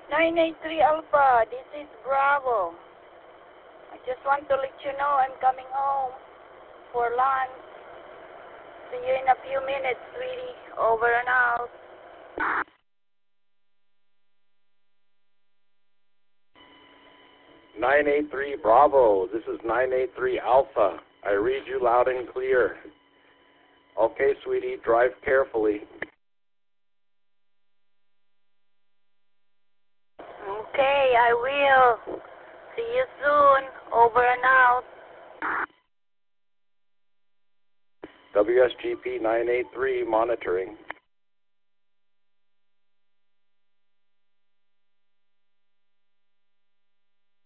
983 Alpha, this is Bravo. I just want to let you know I'm coming home for lunch. See you in a few minutes, sweetie. Over and out. 983 Bravo, this is 983 Alpha. I read you loud and clear. Okay, sweetie, drive carefully. Okay, I will. See you soon. Over and out. WSGP 983 monitoring.